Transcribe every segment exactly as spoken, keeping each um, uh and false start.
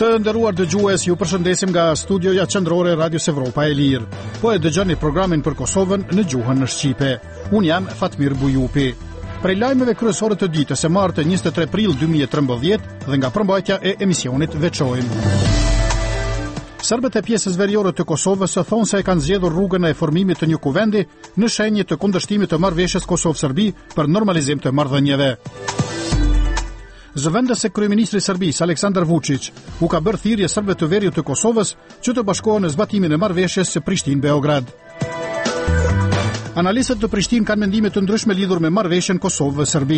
Të nderuar dëgjues, ju përshëndesim nga studioja qendrore Radios Evropa e Lirë. Po e dëgjoni programin për Kosovën në gjuhën në shqipe. Unë jam Fatmir Bujupi. Prej lajmeve kryesore të ditës së martë njëzet e tre prill dy mijë e trembëdhjetë dhe nga përmbajtja e emisionit veçojmë. Serbët e pjesës veriore të Kosovës thonë se e kanë zgjedhur rrugën e formimit të një kuvendi në shenjë të kundërshtimit të marrëveshjes Kosovë-Serbi për normalizim të marrëdhënieve. Zëvendës se kryeministri i Serbisë Aleksandar Vučić u ka bërë thirrje serbëve të veriut të Kosovës që të bashkohen në zbatimin e marrëveshjes së Prishtinë-Beograd. Analistët të Prishtinë kanë mendime të ndryshme lidhur me marrëveshjen Kosovë-Serbi.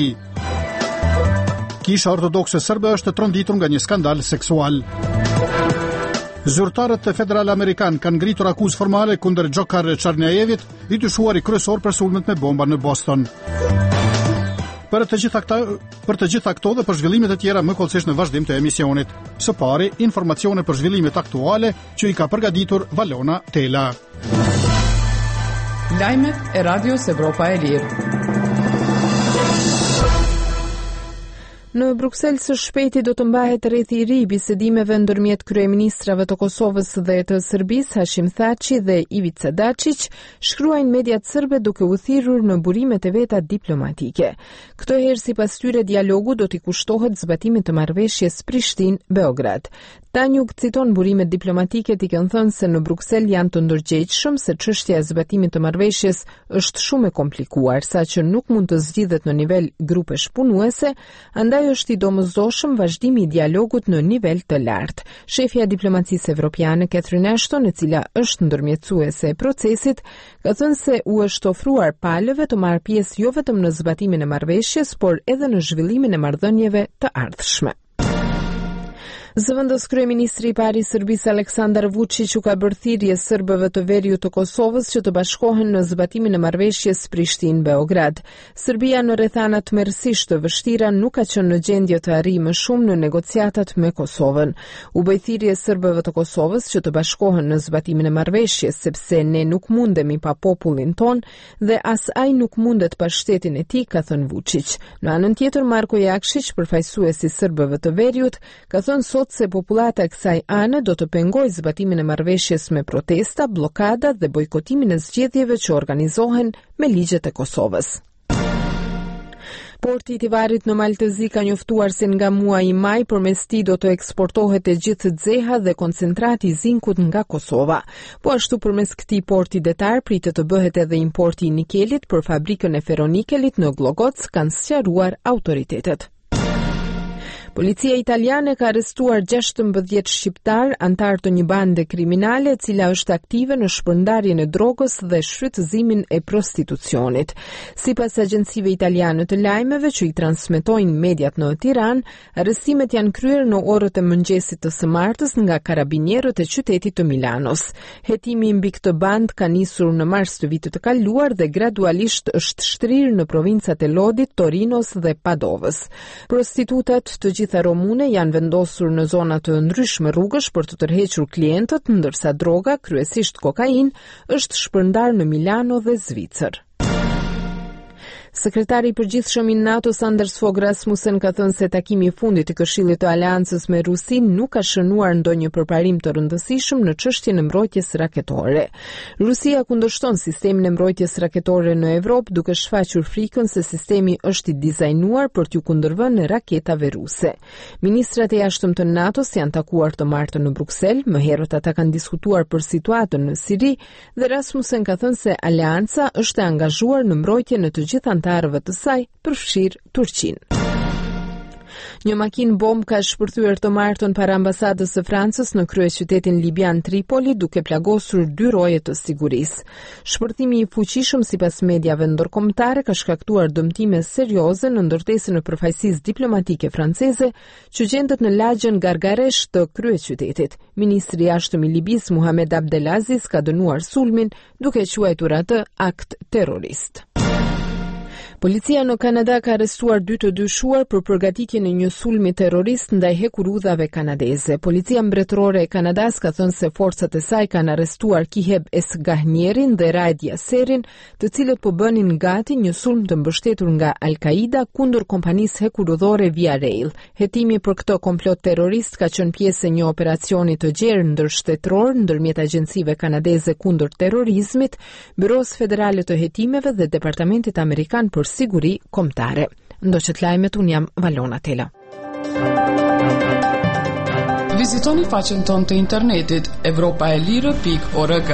Kisha ortodokse serbe është tronditur nga një skandal seksual. Zyrtarët federal amerikan kanë ngritur akuzë formale kundër Gjokar Çarnjajevit, i dyshuar i kryesor për sulmet me bomba në Boston. Për të gjitha këta, për të gjitha këto dhe për zhvillimet e tjera më kollësisht në vazhdim të emisionit. Së pari, informacione për zhvillimet aktuale që i ka përgatitur Valona Tela. Lajmet e Radios Evropa e Lirë. Në Bruksel së shpejti do të mbahet rrethi i ri i bisedimeve ndërmjet kryeministrave të Kosovës dhe të Serbisë Hashim Thaçi dhe Ivica Dačić, shkruajnë mediat serbe duke u thirrur në burimet e veta diplomatike. Këtë herë sipas tyre dialogu do t'i kushtohet zbatimit të marrëveshjes Prishtinë-Beograd. Tanjuk citon burimet diplomatike t'i kanë thënë se në Bruksel janë të ndërgjegjshëm se çështja e zbatimit të marrëveshjes është shumë e komplikuar, saqë nuk mund të zgjidhet në nivel grupesh punuese, andaj është i domosdoshëm vazhdimi i dialogut në nivel të lartë. Shefja e diplomacisë evropiane Catherine Ashton, e cila është ndërmjetësuese e procesit, ka thënë se u është ofruar palëve të marrë pjesë jo vetëm në zbatimin e marrëveshjes, por edhe në zhvillimin e marrëdhënieve të ardhshme. Zëvendës kryeministri i parë i Serbisë Aleksandar Vučić u ka bërë thirrje serbëve të veriut të Kosovës që të bashkohen në zbatimin e marrëveshjes Prishtinë-Beograd. Serbia në rrethana tmerrsisht të vështira nuk ka qenë në gjendje të arrijë më shumë në negociatat me Kosovën. U bë thirrje serbëve të Kosovës që të bashkohen në zbatimin e marrëveshjes, sepse ne nuk mundemi pa popullin ton dhe as ai nuk mundet pa shtetin e tij, ka thënë Vučić. Në anën tjetër, Marko Jakšić, përfaqësuesi i serbëve të veriut, ka thënë se populata e kësaj ane do të pengojë zbatimin e marrëveshjes me protesta, blokada dhe bojkotimin e zgjedhjeve që organizohen me ligjet e Kosovës. Porti i Tivarit në Maltezi ka njoftuar se nga muaji i maj përmes tij do të eksportohet e gjithë zeha dhe koncentrati i zinkut nga Kosova. Po ashtu përmes këtij porti detar pritet të bëhet edhe importi i nikelit për fabrikën e ferronikelit në Glogoc, kanë sqaruar autoritetet. Policia italiane ka arrestuar gjashtëmbëdhjetë shqiptar, antar të një bande kriminale e cila është aktive në shpërndarjen e drogës dhe shfrytëzimin e prostitucionit. Sipas agjencive italiane të lajmeve që i transmetojnë mediat në Tiranë, arrestimet janë kryer në orët e mëngjesit të së martës nga karabinierët e qytetit të Milanos. Hetimi mbi këtë band ka nisur në mars të vitit të kaluar dhe gradualisht është shtrirë në provincat e Lodit, Torinos dhe Padovës. Prostitutat të gjitha romune janë vendosur në zona të ndryshme rrugësh për të tërhequr klientët, ndërsa droga, kryesisht kokainë, është shpërndar në Milano dhe Zvicër. Sekretari i përgjithshëm i NATO-s Anders Fogh Rasmussen ka thënë se takimi i fundit i Këshillit të Aleancës me Rusinë nuk ka shënuar ndonjë përparim të rëndësishëm në çështjen e mbrojtjes raketore. Rusia kundërshton sistemin e mbrojtjes raketore në Evropë duke shfaqur frikën se sistemi është i dizajnuar për t'u kundërvënë raketave ruse. Ministrat e jashtëm të NATO-s janë takuar të martën në Bruksel, më herët ata kanë diskutuar për situatën në Siri dhe Rasmussen ka thënë se Aleanca është e angazhuar në mbrojtje në të gjithë antarëve të saj, përfshirë Turqinë. Një makinë bomb ka shpërthyer të martën para ambasadës së Francës në kryeqytetin libian Tripoli duke plagosur dy roje të sigurisë. Shpërthimi i fuqishëm sipas mediave ndërkombëtare ka shkaktuar dëmtime serioze në ndërtesën e përfaqësisë diplomatike franceze që gjendet në lagjen Gargaresh të kryeqytetit. Ministri i jashtëm i Libis Muhamed Abdelaziz ka dënuar sulmin duke quajtur atë akt terrorist. Policia në Kanada ka arrestuar dy të dyshuar për përgatitjen e një sulmi terrorist ndaj hekurudhave kanadeze. Policia mbretërore e Kanadas ka thënë se forcat e saj kanë arrestuar Kiheb Esgahnierin dhe Raed Yasserin, të cilët po bënin gati një sulm të mbështetur nga Al-Qaida kundër kompanisë hekurudhore Via Rail. Hetimi për këtë komplot terrorist ka qenë pjesë e një operacioni të gjerë ndërshtetëror ndërmjet agjencive kanadeze kundër terrorizmit, Byros Federale të Hetimeve dhe Departamentit Amerikan për Siguri Kombëtare. Ndoqët lajmet, unë jam Valona Tela. Vizitoni faqen tonë të internetit evropaelire pikë org.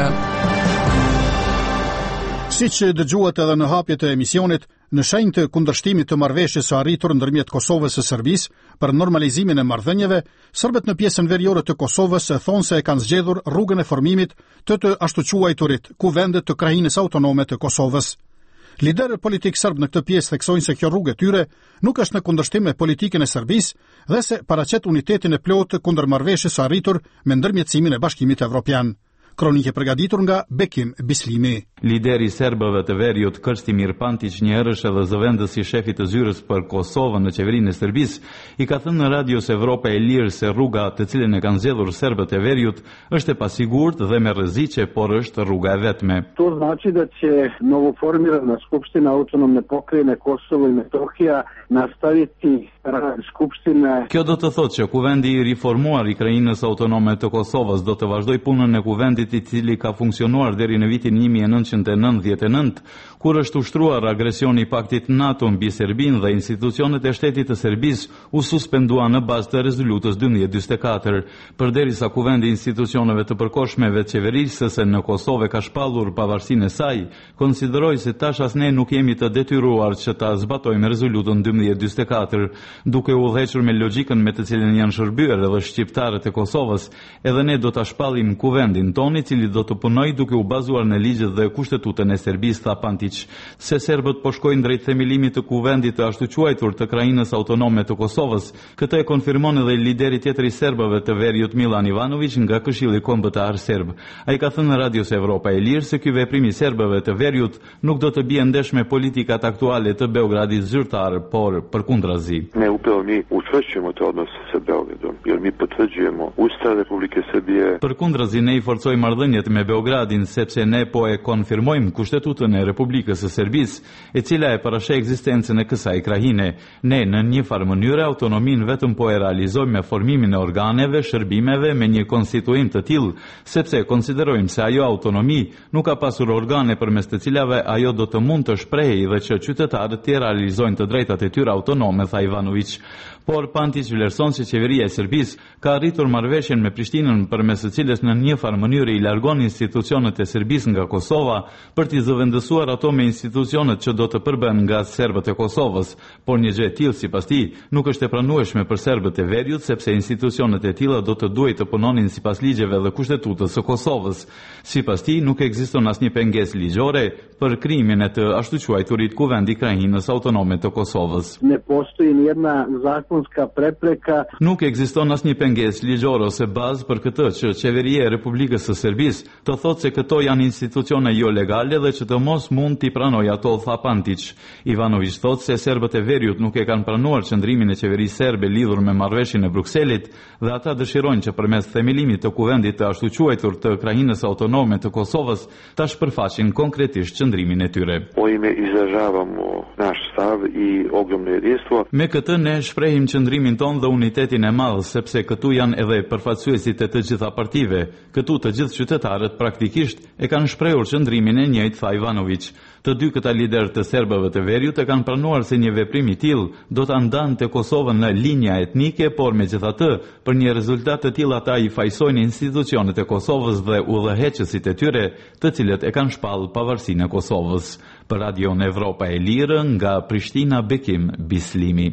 Siç dëgjuat edhe në hapjet e emisionit, në shenjë të kundërshtimit të marrëveshjes së arritur ndërmjet Kosovës së Serbisë për normalizimin e marrëdhënieve, serbët në pjesën veriore të Kosovës thonë se e kanë zgjedhur rrugën e formimit të të ashtu quajturit kuvendet të krahinës autonome të Kosovës. Liderët politik serb në këtë pjesë theksojnë se kjo rrugë e tyre nuk është në kundërshtim me politikën e Serbisë dhe se paraqet unitetin e plotë kundër marrëveshjes së arritur me ndërmjetësimin e Bashkimit Evropian. Kronike përgatitur nga Bekim Bislimi. Lideri i serbëve të Veriut, Krstimir Pantić, një herësh edhe zëvendës i shefit të zyrës për Kosovën në qeverinë e Serbisë, i ka thënë në Radios Evropa e Lirë se rruga të cilën e kanë zgjedhur serbët e Veriut është e pasigurt dhe me rreziqe, por është rruga e vetme. To znači da će novoformirana Skupština Autonomne Pokrajine Kosovo i Metohija nastaviti rad Skupštine. Kjo do të thotë që kuvendi i riformuar i Krajinës Autonome të Kosovës do të vazhdoj punën e kuvendit i cili ka funksionuar deri në vitin një mijë e nëntëqind e nëntëdhjetë e nëntë, kur është ushtruar agresioni i paktit NATO mbi Serbinë dhe institucionet e shtetit të Serbisë u suspendua në bazë të rezolutës dymbëdhjetë dymbëdhjetë e katër, përderisa kuvendi i institucioneve të përkohshmeve të qeverisëse në Kosovë ka shpallur pavarësinë e saj, konsideroi se tash as ne nuk jemi të detyruar që ta zbatojmë rezolutën dymbëdhjetë dymbëdhjetë e katër, duke u udhëhequr me logjikën me të cilën janë shërbyer edhe shqiptarët e Kosovës, edhe ne do ta shpallim kuvendin ton, i cili do të punojë duke u bazuar në ligjet dhe kushtetutën e Serbisë, tha Pantić. Se serbët po shkojnë drejt themelimit të kuvendit të ashtu quajtur të Krajinës Autonome të Kosovës. Këtë e konfirmon edhe lideri tjetër i serbëve të Veriut, Milan Ivanović, nga Këshilli Kombëtar Serb. Ai ka thënë në Radios Evropa e Lirë se ky veprim i serbëve të Veriut nuk do të bie ndesh me politikat aktuale të Beogradit zyrtar, por përkundrazi. Ne upravo mi učvršćujemo te odnose sa Beogradom, jer mi potvrđujemo Ustav Republike Srbije. Përkundrazi ne i forcojmë marrëdhëniet me Beogradin sepse ne po e konfirmojmë kushtetutën e Republikës së Serbisë, e cila e parashë ekzistencën e kësaj krahine. Ne në një farë mënyrë autonominë vetëm po e realizojmë me formimin e organeve, shërbimeve me një konstituim të tillë, sepse konsiderojmë se ajo autonomi nuk ka pasur organe përmes të cilave ajo do të mund të shprehej dhe që qytetarët të realizojnë të drejtat e tyre autonome, tha Ivanović. Por Pantić vlerëson se qeveria e Serbisë ka arritur marrëveshjen me Prishtinën përmes së cilës në një farë mënyrë i largon institucionet e Serbisë nga Kosova për t'i zëvendësuar ato me institucionet që do të përbën nga serbët e Kosovës, por një gjë e tillë sipas tij nuk është e pranueshme për serbët e Veriut sepse institucionet e tilla do të duhet të punonin sipas ligjeve dhe kushtetutës së Kosovës. Sipas tij nuk ekziston asnjë pengesë ligjore për krimin e të ashtu quajturit kuvendi Krajinës Autonome të Kosovës. Ne postoji nijedna zakonska prepreka. Nuk ekziston asnjë pengesë ligjore ose bazë për këtë që qeveria e Republikës së Serbisë të thotë se këto janë institucione jo legale dhe që të mos mund t'i pranoj ato, tha Pantić. Ivanović thotë se serbët e Veriut nuk e kanë pranuar qëndrimin e qeverisë serbe lidhur me marrëveshjen e Brukselit dhe ata dëshirojnë që përmes themelimit të kuvendit të ashtu quajtur të Krajinës Autonome të Kosovës ta shpërfaqin konkretisht qëndrimin e tyre. Ovime izražavamo naš stav i ogromno jedinstvo. Me këtë ne shprehim qëndrimin ton dhe unitetin e madh, sepse këtu janë edhe përfaqësuesit e të gjitha partive. Këtu të gjithë qytetarët praktikisht e kanë shprehur qëndrimin e njëjtë, tha Ivanović. Të dy këta liderë të serbëve të Veriut e kanë pranuar se një veprim i tillë do ta ndante Kosovën në linja etnike, por megjithatë, për një rezultat të tillë ata i fajsojnë institucionet e Kosovës dhe udhëheqësit e tyre, të cilët e kanë shpallë pavarësinë e Kosovës. Për Radion Evropa e Lirë, nga Prishtina, Bekim Bislimi.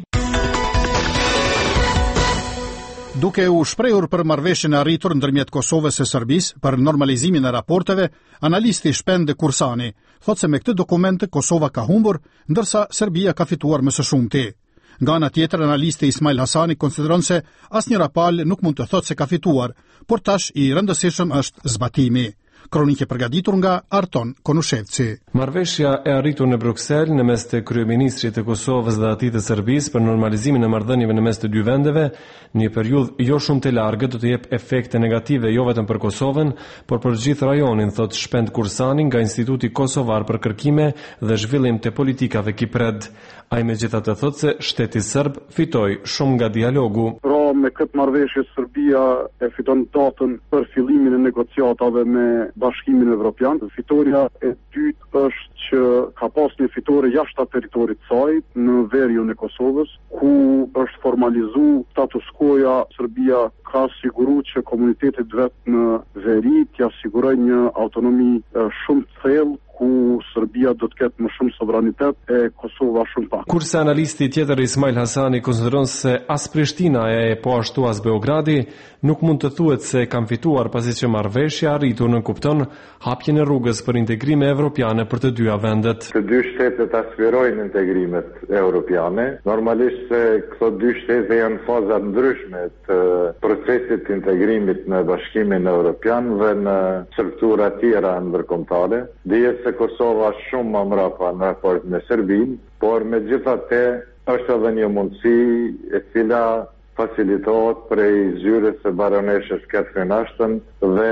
Duke u shprehur për marrëveshjen e arritur ndërmjet Kosovës e Serbisë për normalizimin e raporteve, analisti Shpende Kursani thotë se me këtë dokument Kosova ka humbur, ndërsa Serbia ka fituar më së shumti. Nga ana tjetër, analisti Ismail Hasani konsideron se asnjë rapal nuk mund të thotë se ka fituar, por tash i rëndësishëm është zbatimi. Kronikë e përgatitur nga Arton Konushevci. Marrëveshja e arritur në Bruksel në mes të kryeministrit të Kosovës dhe atij të Serbisë për normalizimin e marrëdhënieve në mes të dy vendeve në një periudhë jo shumë të largët do të jep efekte negative jo vetëm për Kosovën, por për gjithë rajonin, thot Shpend Kursani nga Instituti Kosovar për Kërkime dhe Zhvillim të Politikave Kipred. Ai megjithatë thot se shteti serb fitoi shumë nga dialogu. Pra me këtë marrëveshje Serbia e fiton datën për fillimin e negociatave me Bashkimin Evropian. Fitoria e dytë është që ka pas një fitore jashtë territorit të saj në veriun e Kosovës, ku është formalizuar status quo-ja. Serbia ka siguru që komunitetet vetë në veri t'ja sigurojë një autonomi shumë të thellë, ku Serbia do të ketë më shumë sovranitet e Kosova shumë pak. Kurse analisti tjetër Ismail Hasani konsideron se as Prishtina e po ashtu as Beogradi nuk mund të thuhet se kanë fituar pasi që marrëveshja arritur nënkupton hapjen e rrugës për integrime evropiane për të dyja vendet. Të dy shtetet aspirojnë integrimet evropiane. Normalisht se këto dy shtete janë faza ndryshme të procesit të integrimit në Bashkimin Evropian dhe në struktura tjera ndërkombëtare. Dihet se Kosova shumë më mrapa në raport me Serbinë, por megjithatë është edhe një mundësi e cila facilitohet prej zyrës së baroneshës Catherine Ashton dhe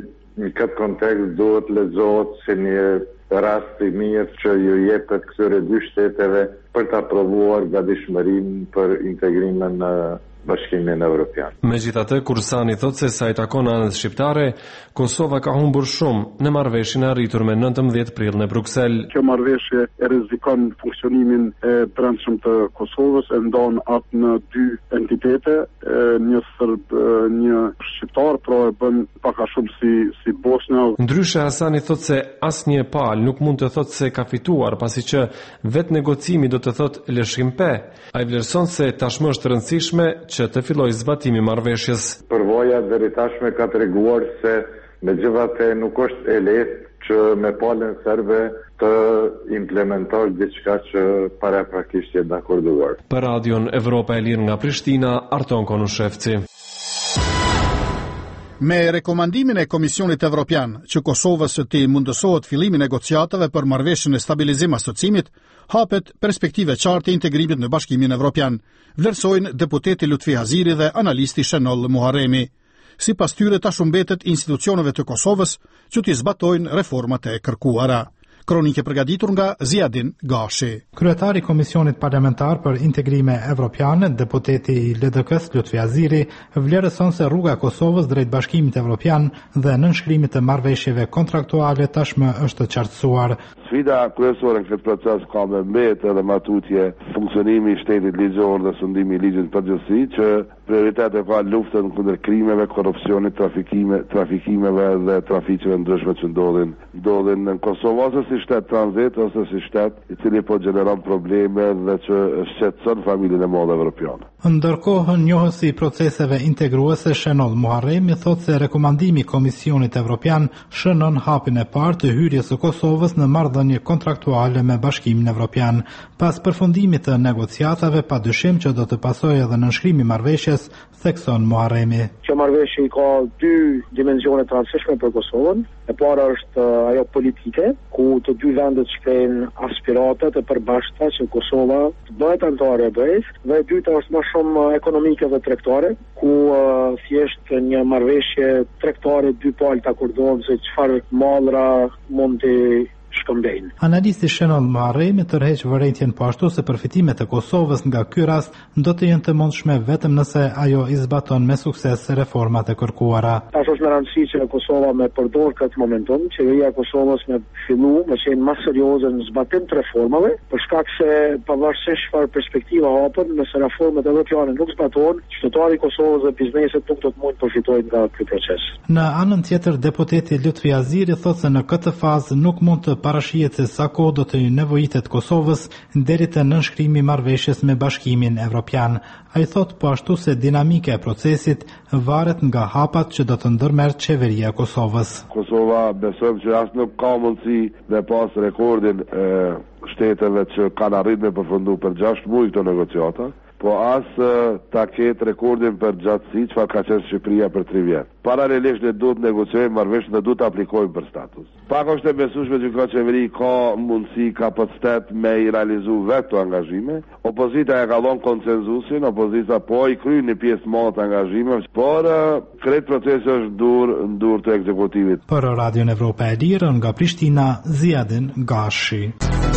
në këtë kontekst duhet lexohet si një rast i mirë që ju jepet këtyre dy shteteve për të aprovuar gatishmërinë për integrimin në Bashkimin Evropian. Megjithatë, Kursani thot se sa i takon anës shqiptare, Kosova ka humbur shumë në marrëveshjen e arritur me nëntëmbëdhjetë prill në Bruksel. Kjo marrëveshje e rrezikon funksionimin e brendshëm të Kosovës, e ndon atë në dy entitete, një serb, një shqiptar, pra e bën pak a shumë si si Bosnia. Ndryshe Hasani thot se asnjë palë nuk mund të thotë se ka fituar, pasi që vetë negocimi do të thotë lëshimpe. Ai vlerëson se tashmë është rëndësishme që të filloj zbatimi marrëveshjes. Përvoja deri tashme ka treguar se megjithatë nuk është e lehtë që me palën serbe të implementosh diçka që paraprakisht je dakorduar. Për Radion Evropa e Lirë nga Prishtina, Arton Konushevci. Me rekomandimin e Komisionit Evropian që Kosovës të mundësohet fillimi negociatave për marrëveshjen e stabilizim asocimit, hapet perspektive qartë e integrimit në Bashkimin Evropian, vlerësojnë deputeti Lutfi Haziri dhe analisti Shenoll Muharremi. Sipas tyre tash mbetet institucioneve të Kosovës që t'i zbatojnë reformat e kërkuara. Kronikë përgatitur nga Ziadin Gashi. Kryetari i Komisionit Parlamentar për Integrime Evropiane, deputeti i L D K-s Lutfi Haziri, vlerëson se rruga e Kosovës drejt Bashkimit Evropian dhe nënshkrimit të marrëveshjeve kontraktuale tashmë është qartësuar. Sfida kryesore në këtë proces ka me mbetë edhe matutje funksionimi i shtetit ligjor dhe sundimi i ligjit përgjithësi, që prioritet e ka luftën kundër krimeve, korrupsionit, trafikime, trafikimeve dhe trafiqeve ndryshme që ndodhin ndodhin në Kosovë, ose si shtet tranzit ose si shtet i cili po gjeneron probleme dhe që shqetëson familjen e madhe evropiane. Ndërkohë, njohësi i proceseve integruese Shenoll Muharremi thot se rekomandimi i Komisionit Evropian shënon hapjen e parë të hyrjes së Kosovës në marrëdhënie kontraktuale me Bashkimin Evropian. Pas përfundimit të negociatave, padyshim që do të pasojë edhe nënshkrimi i marrëveshjes, thekson Muharremi. Kjo marrëveshje ka dy dimensione të rëndësishme për Kosovën. E para është ajo politike, ku të dy vendet shprehnë aspirata të përbashkëta që Kosova të bëhet anëtare e B E-s, dhe e dyta është më shumë ekonomike dhe tregtare, ku uh, thjesht një marrëveshje tregtare dy palë të akordohen se çfarë mallra mund të shkëmbejnë. Analisti Shenoll Muharremi tërheq vërejtjen po ashtu se përfitimet e Kosovës nga ky rast do të jenë të mundshme vetëm nëse ajo i zbaton me sukses reformat e kërkuara. Tash është me rëndësi që Kosova me përdor këtë momentum, qeveria e Kosovës me fillu me qenë më serioze në zbatim të reformave, për shkak se pavarësisht çfarë perspektiva hapën, nëse reformat evropiane nuk zbatohen, qytetarët e Kosovës dhe bizneset nuk do të mund të përfitojnë nga ky proces. Në anën tjetër, deputeti Lutfi Haziri thotë se në këtë fazë nuk mund të parashihet se sa kohë do të nevojitet Kosovës deri te nënshkrimi i marrëveshjes me Bashkimin Evropian. Ai thot po ashtu se dinamika e procesit varet nga hapat që do të ndërmerr qeveria e Kosovës. Kosova besojmë që as nuk ka mundësi me pas rekordin e shteteve që kanë arritur me përfundu për gjashtë muaj këto negociata. po as ta ketë rekordin për gjatësi, çfarë ka qenë Shqipëria për tre vjet. Paralelisht ne duhet negociojmë marrëveshje dhe duhet aplikojmë për status. Pak është e besueshme që ka qeveri ka mundësi, kapacitet me i realizu vetë të angazhime. Opozita e ka dhënë konsenzusin, opozita po i kryen një pjesë madhe të angazhime, por krejt procesi është dur në dur të ekzekutivit. Për Radion Evropa e Lirë nga Prishtina, Ziadin Gashi.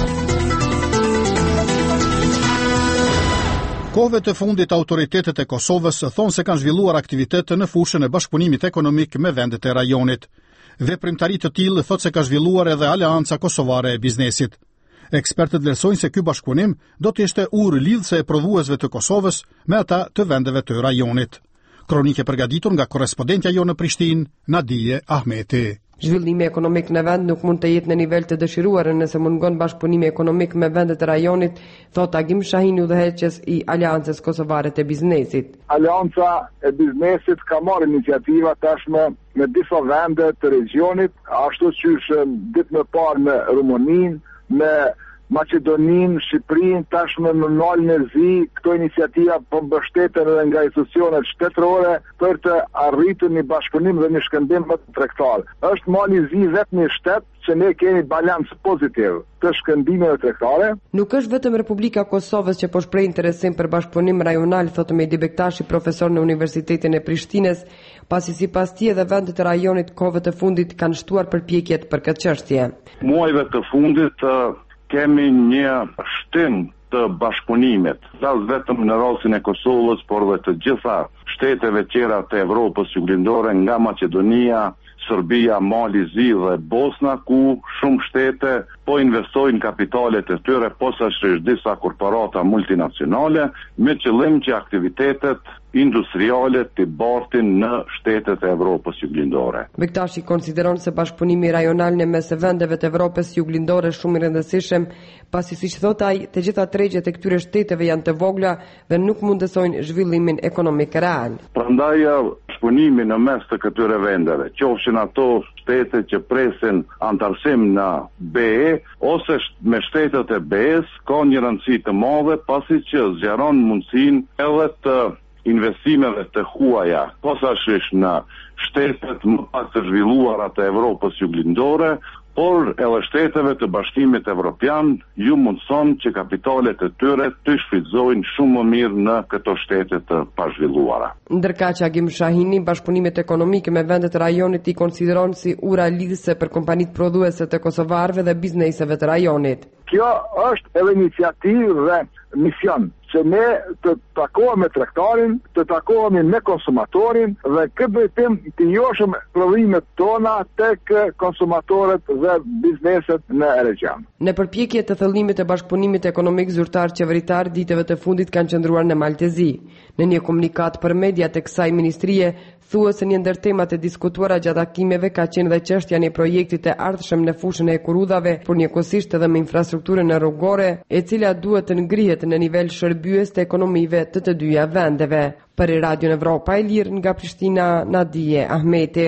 Kohëve të fundit autoritetet e Kosovës thonë se kanë zhvilluar aktivitete në fushën e bashkëpunimit ekonomik me vendet e rajonit. Veprimtari të tillë thotë se ka zhvilluar edhe Aleanca Kosovare e Biznesit. Ekspertët vlerësojnë se ky bashkëpunim do të ishte urë lidhëse e prodhuesve të Kosovës me ata të vendeve të rajonit. Kronike përgatitur nga korrespondentja jo në Prishtinë, Nadije Ahmeti. Zhvillimi ekonomik në vend nuk mund të jetë në nivel të dëshiruar nëse mungon bashkëpunimi ekonomik me vendet e rajonit, thot Agim Shahini, udhëheqës i Aleancës Kosovare të Biznesit. Aleanca e Biznesit ka marrë iniciativa tashmë me disa vende të regionit, ashtu siç ditë më parë me Rumaninë, me Maqedoninë, Shqipërinë, tashmë në nalën e zi, këto iniciativa po mbështeten edhe nga institucionet shtetërore për të arritur një bashkëpunim dhe një shkëmbim më të tregtar. Është mali i zi vetëm një shtet që ne kemi balancë pozitiv të shkëmbimeve tregtare. Nuk është vetëm Republika Kosovës që po shpreh interesim për bashkëpunim rajonal, thotë Mehdi Bektashi, profesor në Universitetin e Prishtinës, pasi sipas tij edhe vendet e rajonit kohëve të fundit kanë shtuar përpjekjet për këtë çështje. Muajve të fundit kemi një shtim të bashkëpunimit, as vetëm në rastin e Kosovës, por dhe të gjitha shteteve tjera të Evropës juglindore, nga Maqedonia, Serbia, Mali, Zi dhe Bosna, ku shumë shtete po investojnë kapitalet e tyre posaçërisht disa korporata multinacionale me qëllim që aktivitetet industriale të bartin në shtetet e Evropës juglindore. Bektashi konsideron se bashkëpunimi rajonal në mes vendeve të Evropës juglindore shumë i rëndësishëm, pasi siç thot ai, të gjitha tregjet e këtyre shteteve janë të vogla dhe nuk mundësojnë zhvillimin ekonomik real. Prandaj bashkëpunimi në mes të këtyre vendeve, qofshin ato shtete që presin antarësim në B E ose me shtetet e B E-s, ka një rëndësi të madhe pasi që zgjeron mundësinë edhe të investimeve të huaja, posaçërisht në shtetet më pak të zhvilluara të Evropës juglindore, por edhe shteteve të Bashkimit Evropian ju mundson që kapitalet e tyre të shfrytëzohen shumë më mirë në këto shtete të pazhvilluara. Ndërkaq Agim Shahini, bashkëpunimet ekonomike me vendet e rajonit i konsideron si ura lidhëse për kompanitë prodhuese të kosovarëve dhe bizneseve të rajonit. Kjo është edhe iniciativë dhe mision që ne të takohemi me tregtarin, të takohemi me konsumatorin dhe këtë drejtim të njohim prodhimet tona tek konsumatorët dhe bizneset në region. Në përpjekje të thellimit të bashkëpunimit ekonomik zyrtar qeveritar, ditëve të fundit kanë qëndruar në Maltezi. Në një komunikat për media të kësaj ministrie, thuhet se një ndër temat e diskutuara gjatë takimeve ka qenë dhe çështja e projektit të ardhshëm në fushën e kurudhave, por njëkohësisht edhe me infrastrukturën rrugore, e cila duhet të ngrihet në nivel shërbyes të ekonomive të të dyja vendeve. Për Radio Evropa e Lirë nga Prishtina, Nadije Ahmeti.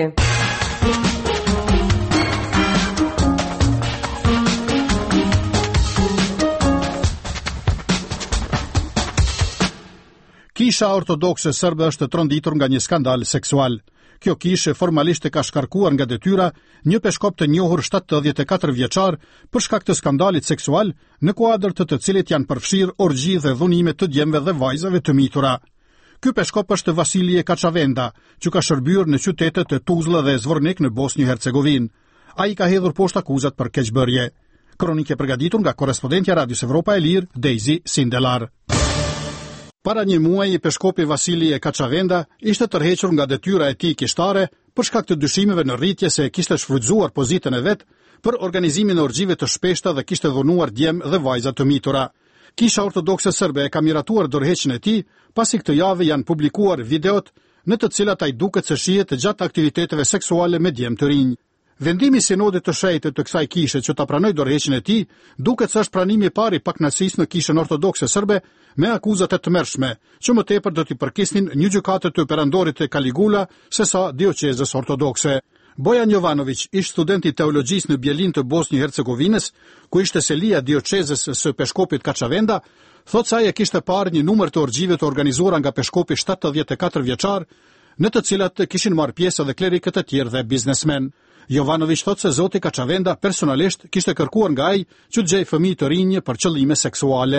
Kisha ortodokse serbe është tronditur nga një skandal seksual. Kjo kishë formalisht e ka shkarkuar nga detyra një peshkop të njohur shtatëdhjetë e katër vjeçar për shkak të skandalit seksual në kuadër të të cilit janë përfshirë orgji dhe dhunime të djemve dhe vajzave të mitura. Ky peshkop është Vasilije Kaçavenda, që ka shërbyer në qytetet e Tuzla dhe Zvornik në Bosnjë-Hercegovinë. Ai ka hedhur poshtë akuzat për keqbërje. Kronike përgatitur nga korrespondentja Radios Evropa e Lirë, Daisy Sindelar. Para një muaji, peshkopi Vasilije Kaçavenda ishte tërhequr nga detyra e tij kishtare për shkak të dyshimeve në rritje se kishte shfrytzuar pozitën e vet për organizimin e orgjive të shpeshta dhe kishte dhunuar djem dhe vajza të mitura. Kisha ortodokse serbe e ka miratuar dorëheqjen e tij, pasi këtë javë janë publikuar videot në të cilat ai duket se shihet gjatë aktiviteteve seksuale me djem të rinj. Vendimi i sinodit të shenjtë të kësaj kishe që ta pranoj dorëheqjen e tij duket se është pranimi i parë i pakënaqësisë në kishën ortodokse serbe me akuzat e tmerrshme, që më tepër do t'i përkisnin një gjykatë të perandorit të Kaligula sesa dioqezës ortodokse. Bojan Jovanović, ish student i teologjisë në Bjelin të Bosnjë-Hercegovinës, ku ishte selia dioqezës së peshkopit Kaçavenda, Thot se ai e kishte parë një numër të orgjive të organizuara nga peshkopi shtatëdhjetë e katër vjeçar, në të cilat kishin marrë pjesë edhe klerikët e tjerë dhe biznesmen. Jovanović thot se zoti Kaçavenda personalisht kishte kërkuar nga ai që të gjej fëmijë të rinj për qëllime seksuale.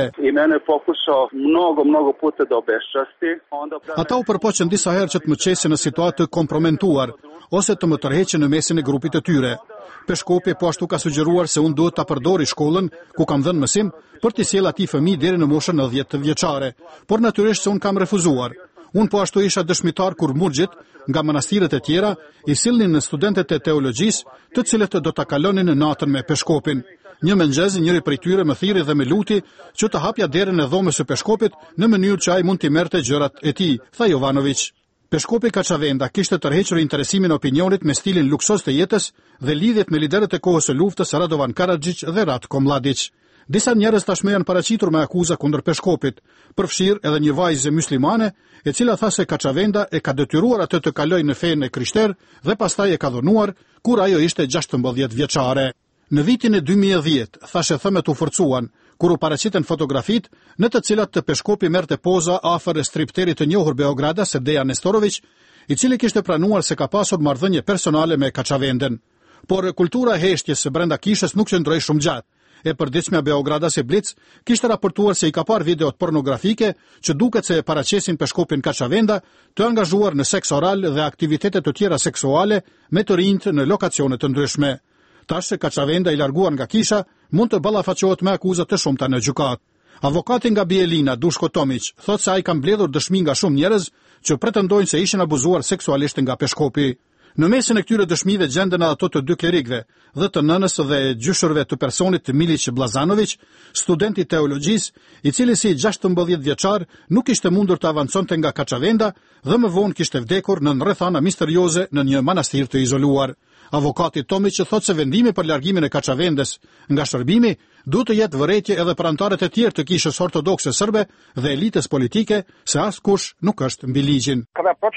Ata u përpoqën disa herë që të më qesin në situatë të kompromentuar ose të më tërheqin në mesin e grupit të tyre. Peshkopi po ashtu ka sugjeruar se unë duhet ta përdori shkollën ku kam dhënë mësim për të sjellë atij fëmijë deri në moshën nëntëdhjetë vjeçare, por natyrisht se unë kam refuzuar. Unë po ashtu isha dëshmitar kur murgjit nga manastiret e tjera i sillnin në studentët e teologjisë, të cilët do ta kalonin në natën me peshkopin. Një mëngjes njëri prej tyre më thirrri dhe më luti që të hapja derën e dhomës së peshkopit në mënyrë që ai mund t'i merrte gjërat e tij, tha Jovanović. Peshkopi Kaçavenda kishte tërhequr interesimin e opinionit me stilin luksos të jetës dhe lidhjet me liderët e kohës së luftës Radovan Karadzic dhe Ratko Mladic. Disa njerëz tashmë janë paraqitur me akuza kundër peshkopit, përfshirë edhe një vajzë muslimane, e cila tha se Kaçavenda e ka detyruar atë të kalojë në fenë e krishter dhe pastaj e ka dhunuar kur ajo ishte gjashtëmbëdhjetë vjeçare. Në vitin e dy mijë e dhjetë, thashë thëmet u forcuan, kur u paraqiten fotografit në të cilat të peshkopi merrte poza afër stripterit të njohur Beograda Serdeja Nestorović, i cili kishte pranuar se ka pasur marrëdhënie personale me Kaçavenden. Por kultura e heshtjes së brenda kishës nuk qëndroi shumë gjatë. E përditshmja Beograda se Blic kishte raportuar se i ka parë videot pornografike që duket se e paraqesin peshkopin Kaçavenda të angazhuar në seks oral dhe aktivitete të tjera seksuale me të rinjt në lokacione të ndryshme. Tash se Kaçavenda i larguar nga kisha, mund të ballafaqohet me akuza të shumta në gjykatë. Avokati nga Bielina, Dushko Tomić, thot se ai ka mbledhur dëshmi nga shumë njerëz që pretendojnë se ishin abuzuar seksualisht nga peshkopi. Në mesin e këtyre dëshmive gjenden ato të dy klerikëve dhe të nënës dhe gjyshërve të personit të Milić Blazanović, student i teologjisë, i cili si gjashtëmbëdhjetë vjeçar nuk ishte mundur të avanconte nga Kaçavenda dhe më vonë kishte vdekur në rrethana misterioze në një manastir të izoluar. Avokati Tomić thot se vendimi për largimin e Kaçavendes nga shërbimi duhet të jetë vërejtje edhe për anëtarët e tjerë të kishës ortodokse serbe dhe elitës politike, se askush nuk është mbi ligjin.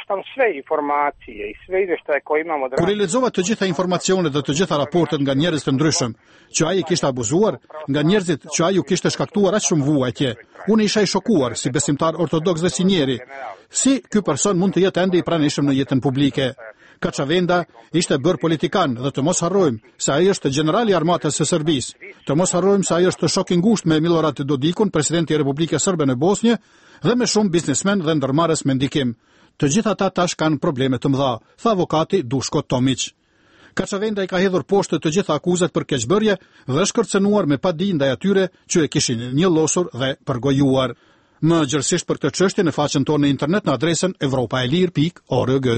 Kur i lexova të gjitha informacionet dhe të gjitha raportet nga njerëz të ndryshëm që ai kishte abuzuar, nga njerëzit që ai u kishte shkaktuar aq shumë vuajtje, unë isha i shokuar si besimtar ortodoks dhe si njeri. Si ky person mund të jetë ende i pranishëm në jetën publike? Kaçavenda ishte bërë politikan dhe të mos harrojmë se ai është generali i armatës së Serbisë. Të mos harrojmë se ai është shok i ngushtë me Milorad Dodikun, presidenti i Republikës Serbe në Bosnjë, dhe me shumë biznesmen dhe ndërmarrës me ndikim. Të gjitha ata tash kanë probleme të mëdha, tha avokati Dushko Tomić. Kaçavenda i ka hedhur poshtë të gjitha akuzat për keqbërje dhe është kërcënuar me padi ndaj atyre që e kishin njëllosur dhe përgojuar. Më gjërësisht për këtë çështje në faqen tonë në internet në adresën evropaelir pikë org.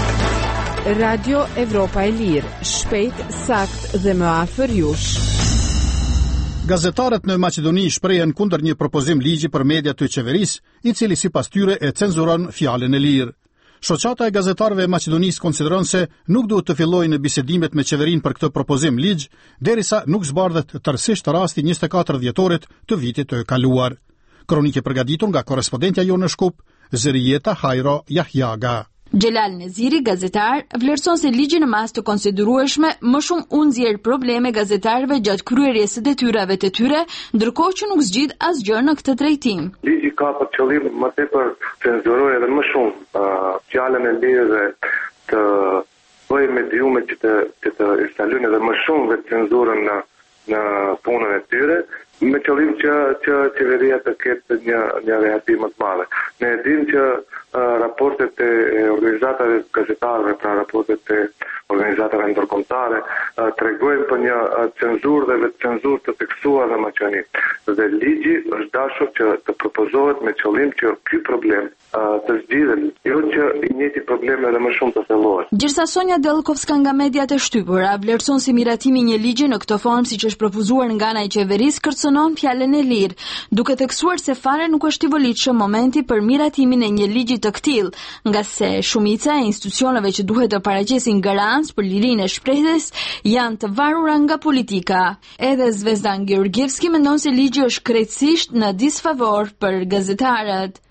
Radio Evropa e Lirë, shpejt, sakt dhe më afër jush. Gazetarët në Maqedoni shprehen kundër një propozim ligji për media të qeverisë, i cili sipas tyre e cenzuron fjalën e lirë. Shoqata e gazetarëve e Maqedonisë konsideron se nuk duhet të fillojë në bisedimet me qeverinë për këtë propozim ligj, derisa nuk zbardhet tërësisht rasti njëzet e katër dhjetorit të vitit të kaluar. Kronikë përgatitur nga korrespondentja jonë në Shkup, Zërijeta Hajro Jahjaga. Xhelal Neziri, gazetar, vlerëson se ligji në mas të konsiderueshme më shumë u nxjerr probleme gazetarëve gjatë kryerjes së detyrave të tyre, ndërkohë që nuk zgjidh asgjë në këtë drejtim. Ligji ka për qëllim më tepër cenzurojë edhe më shumë uh, fjalën e lirë të bëjë mediume që të, që të instalojnë edhe më shumë vetë cenzurën në, në punën e tyre, me qëllim që, që qeveria të ketë një, një reagim më të madhe. Ne e dim që uh, raportet e organizatave gazetarëve, pra raportet e organizatave ndërkombëtare, uh, tregojnë për një uh, cenzurë dhe vetë cenzurë të theksuar në Maqedoni. Dhe ligji është dashur që të propozohet me qëllim që ky problem uh, të zgjidhet, jo që i njëjti problem edhe më shumë të thellohet. Gjithsa Sonja Dellkovska nga mediat e shtypura vlerëson se miratimi i një ligji në këtë formë siç është propozuar nga ana e qeverisë kërcënon fjalën e lirë, duke theksuar se fare nuk është i volitshëm momenti për miratimin e një ligji të këtillë, nga se shumica e institucioneve që duhet të paraqesin garancë shans për lirinë e shprehjes janë të varura nga politika. Edhe Zvezdan Georgievski mendon se ligji është krejtësisht në disfavor për gazetarët.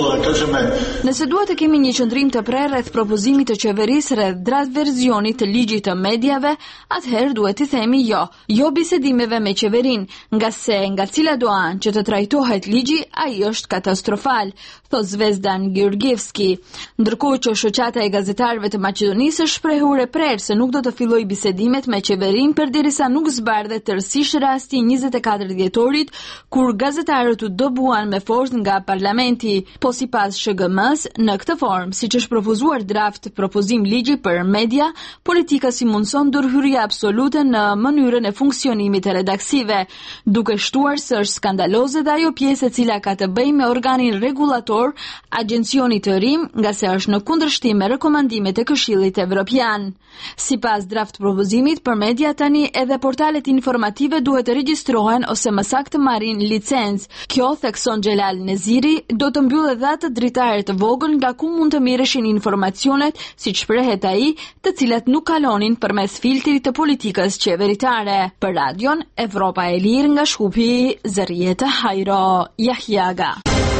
Nëse duhet të kemi një qëndrim të prerë rreth propozimit të qeverisë rreth draft verzionit të ligjit të mediave, atëherë duhet të themi jo, jo bisedimeve me qeverin, nga se nga cila do anë që të trajtohet ligji, ai është katastrofal, thot Zvezdan Georgievski. Ndërkohë që shoqata e gazetarëve të Maqedonisë është shprehur e prerë se nuk do të fillojë bisedimet me qeverinë përderisa nuk zbardhet tërësisht rasti i njëzet e katër dhjetorit, kur gazetarët u dobuan me forcë nga parlamenti. Po sipas S H G M-s, në këtë formë, siç është propozuar draft propozim ligji për media, politika si mundson ndërhyrje absolute në mënyrën e funksionimit të redaksive, duke shtuar se është skandaloze dhe ajo pjesë e cila ka të bëjë me organin rregullator, agjencioni të rim, nga se është në kundërshtim me rekomandimet e Këshillit Evropian. Sipas draft propozimit për media tani edhe portalet informative duhet të regjistrohen ose më saktë marrin licencë. Kjo, thekson Xhelal Neziri, do të mbyllë edhe atë dritare të vogël nga ku mund të mirreshin informacionet, siç shprehet ai, të cilat nuk kalonin përmes filtrit të politikës qeveritare. Për Radion Evropa e Lirë nga Shkupi, Zërrieta Hajro Jahjaga.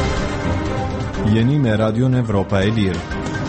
Jeni me Radion Evropa e Lirë.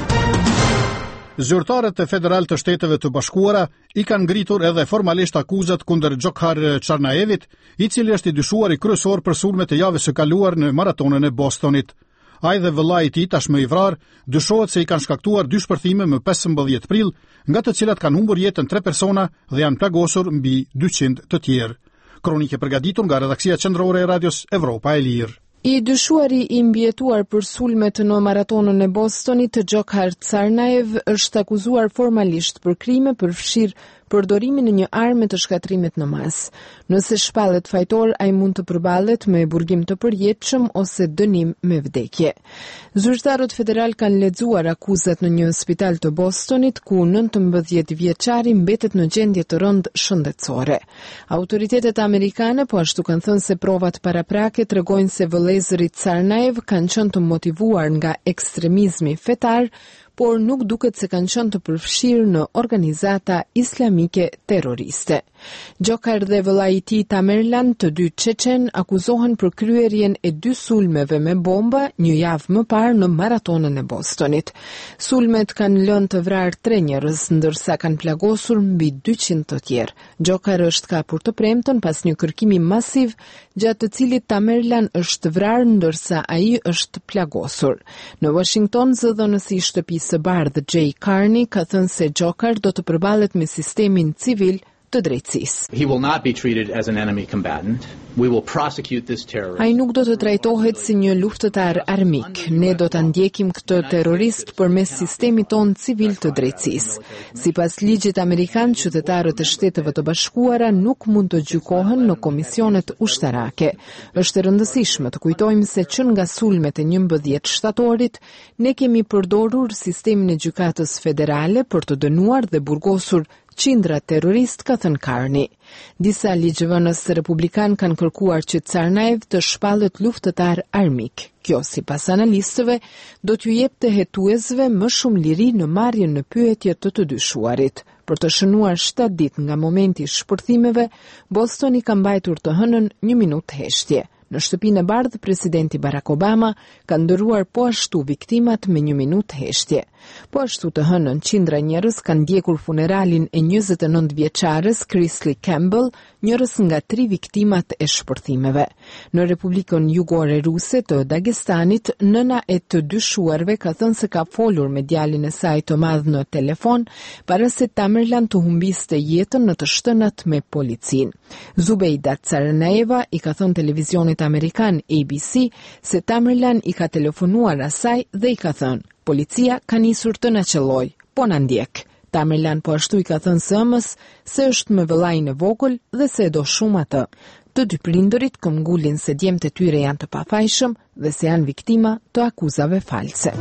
Zyrtarët e federal të Shteteve të Bashkuara i kanë ngritur edhe formalisht akuzat kundër Gjokar Çarnaevit, i cili është i dyshuar i kryesor për sulmet e javës së kaluar në maratonën e Bostonit. Ai dhe vëllai i tij, tashmë i vrarë, dyshohet se i kanë shkaktuar dy shpërthime më pesëmbëdhjetë prill, nga të cilat kanë humbur jetën tre persona dhe janë plagosur mbi dyqind të tjerë. Kronikë përgatitur nga redaksia qendrore e Radios Evropa e Lirë. I dyshuari i mbjetuar për sulmet në maratonën e Bostonit, Gjokar Çarnaev, është akuzuar formalisht për krime përfshirë përdorimin e një arme të shkatrimit në mas. Nëse shpallet fajtor, ai mund të përballet me burgim të përjetshëm ose dënim me vdekje. Zyrtarët federal kanë lexuar akuzat në një spital të Bostonit, ku nëntëmbëdhjetë vjeçari mbetet në gjendje të rëndë shëndetësore. Autoritetet amerikane po ashtu kanë thënë se provat paraprake tregojnë se vëllezërit Çarnaev kanë qenë të motivuar nga ekstremizmi fetar, por nuk duket se kanë qenë të përfshirë në organizata islamike terroriste. Gjokar dhe vëllai i tij Tamerlan, të dy çeçen, akuzohen për kryerjen e dy sulmeve me bomba një javë më parë në maratonën e Bostonit. Sulmet kanë lënë të vrarë tre njerëz, ndërsa kanë plagosur mbi dyqind të tjerë. Gjokar është kapur të premten pas një kërkimi masiv, gjatë të cilit Tamerlan është vrarë ndërsa ai është plagosur. Në Washington, zëdhënësi i shtëpisë së bardhë Jay Carney ka thënë se Gjokar do të përballet me sistemin civil të drejtësisë. He will not be treated as an enemy combatant. We will prosecute this terrorist. Ai nuk do të trajtohet si një luftëtar armik. Ne do ta ndjekim këtë terrorist përmes sistemit ton civil të drejtësisë. Sipas ligjit amerikan, qytetarët e Shteteve të Bashkuara nuk mund të gjykohen në komisionet ushtarake. Është e rëndësishme të kujtojmë se që nga sulmet e njëmbëdhjetë shtatorit, ne kemi përdorur sistemin e gjykatës federale për të dënuar dhe burgosur qindra terrorist, ka thënë Carney. Disa ligjvënës republikan kanë kërkuar që Çarnaev të shpallet luftëtar armik. Kjo, sipas analistëve, do t'ju jepte hetuesve më shumë liri në marrjen në pyetje të të dyshuarit. Për të shënuar shtatë ditë nga momenti i shpërthimeve, Bostoni ka mbajtur të hënën një minutë heshtje. Në shtëpinë e bardhë, presidenti Barack Obama ka ndërruar po ashtu viktimat me një minutë heshtje. Po ashtu të hënën, qindra njerëz kanë ndjekur funeralin e njëzet e nëntë vjeçares Chrisley Campbell, njërës nga tri viktimat e shpërthimeve. Në Republikën Jugore Ruse të Dagestanit, nëna e të dyshuarve ka thënë se ka folur me djalin e saj të madh në telefon para se Tamerlan të humbiste jetën në të shtënat me policin. Zubeida Çarnaeva i ka thënë televizionit amerikan A B C se Tamerlan i ka telefonuar asaj dhe i ka thënë: "Policia ka nisur të na qelloj, po na ndjek." Tamerlan po ashtu i ka thënë sëmës se është me vëllain e vogël dhe se e do shumë atë. Të dy prindërit këmbgulin se djemtë e tyre janë të pafajshëm dhe se janë viktima të akuzave false.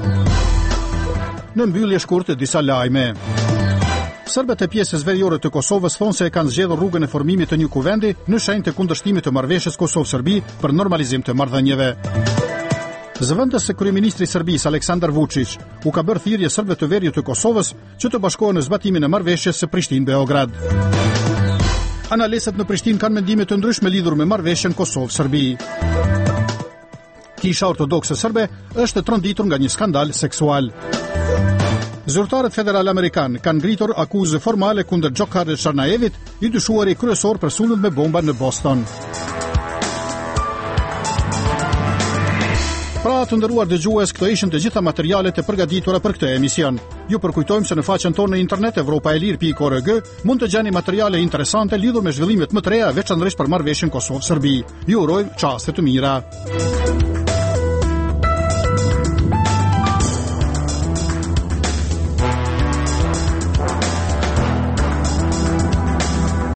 Në mbyllje shkurtë disa lajme. Serbët e pjesës veriore të Kosovës thonë se e kanë zgjedhur rrugën e formimit të një kuvendi në shenjë të kundërshtimit të marrëveshjes Kosovë-Serbi për normalizim të marrëdhënieve. Zëvendës se kryeministri i Serbisë Aleksandar Vučić u ka bërë thirrje serbëve të veriut të Kosovës që të bashkohen në zbatimin e marrëveshjes së Prishtinë-Beograd. Analistët në Prishtinë kanë mendime të ndryshme lidhur me marrëveshjen Kosovë-Serbi. Kisha ortodokse serbe është tronditur nga një skandal seksual. Zyrtarët federal amerikan kanë ngritur akuzë formale kundër Gjokar Tsarnaevit, i dyshuari kryesor për sulmin me bomba në Boston. Pra të nderuar dëgjues, këto ishin të gjitha materialet e përgatitura për këtë emision. Ju përkujtojmë se në faqen tonë në internet evropaelir pikë org mund të gjeni materiale interesante lidhur me zhvillimet më të reja, veçanërisht për marrëveshjen Kosovë-Serbi. Ju urojmë çaste të mira.